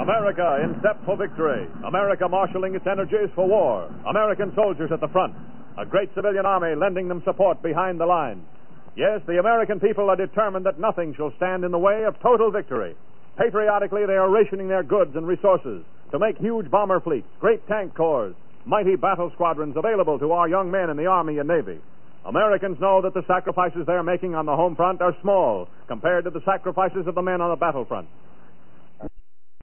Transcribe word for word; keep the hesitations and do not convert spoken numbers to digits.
America in step for victory. America marshaling its energies for war. American soldiers at the front. A great civilian army lending them support behind the lines. Yes, the American people are determined that nothing shall stand in the way of total victory. Patriotically, they are rationing their goods and resources to make huge bomber fleets, great tank corps, mighty battle squadrons available to our young men in the Army and Navy. Americans know that the sacrifices they're making on the home front are small compared to the sacrifices of the men on the battlefront.